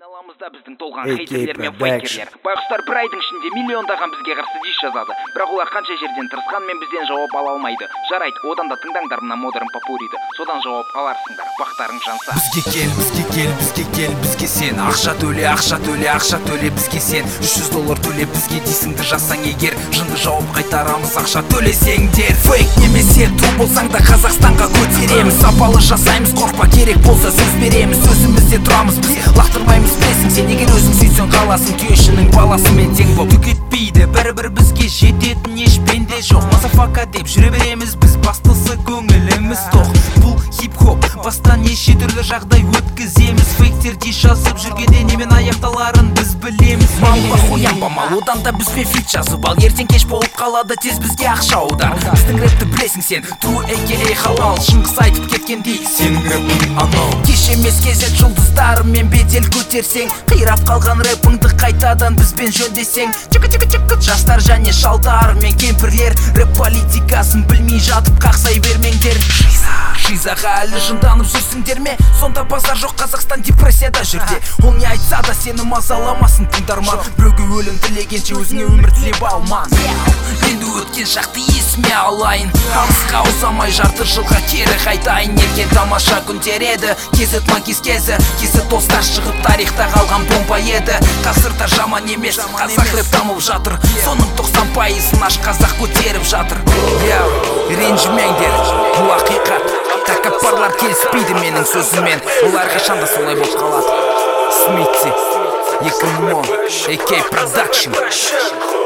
айналамызда біздің толған хейтерлер мен фейкерлер. Байқұстар бір айдың ішінде миллиондаған бізге қарсы дис жазады. Бірақ олар қанша жерден тырысқанмен бізден жауап ала алмайды. Жарайды, одан да тыңдаңдар мына модерн попуриді. Содан жауап аларсыңдар. Бақтарың жанса. Бізге кел, бізге сен. Ақша төле, бізге сен. $300 төле, бізге дейсіңді жасаң егер. Жынды жауап қайтарамыз, ақша төлесеңдер. Фейк немесе тру болсаң да Қазақстанға көтереміз. Сапалы жасаймыз, қорқпа, керек болса сөз береміз. Сөзімізде тұрамыз біз, лақтырмаймыз білесің. Сен егер өзің сүйсең қаласың, түйешінің баласымен тең боп. Түк етпейді, бәрібір бізге жететін еш пенде жоқ. Мазафака деп жүре береміз біз, бастысы көңіліміз тоқ. Бұл хип-хоп, бастан неше түрлі жағдай өткіземіз. Фейктерде жазып жүргенде немен аяқталарын біз білеміз. Малға қоянба мал, одан да бізбен фит жазып ал. Ертең кеш болып қалады, тез бізге ақша аудар. Біздің рэпті білесің сен, тру AKA халал. Шыңғыс айтып кеткендей, сенің рэпің анау. Кеш емес кезет жұлдыздарымен бедел көтерсең, қирап қалған рэпіңді қайтадан бізбен жөндесең. Чықы жастар және шалдар мен кемпірлер, рэп политикасын білмей жатып қақсай бермеңдер. Шизаға әлі жынданып жүрсіңдер ме? Сонда базар жоқ, Қазақстан депрессияда жүрде. Ол не айтса да сені мазаламасын тыңдарман. Біреуге өлім тілегенше өзіңе өмір тілеп алман. Енді өткен шақты есіме алайын, алысқа ұзамай жарты жылға кері қайтайын. Еркен тамаша күндер еді, кезет ланкес кезі. Кезет достар шығып тарихта қалған бомба еді. Қазірда жаман емес, қазақ рэп дамып жатыр. Соның 90%-ын аш қазақ көтеріп жатыр. Ренжімеңдер, бұл ақиқат. Тәкаппарлар келіспейді менің сөзіммен, олар қашанда солай болып қалады. Смитси 2010 AK Production.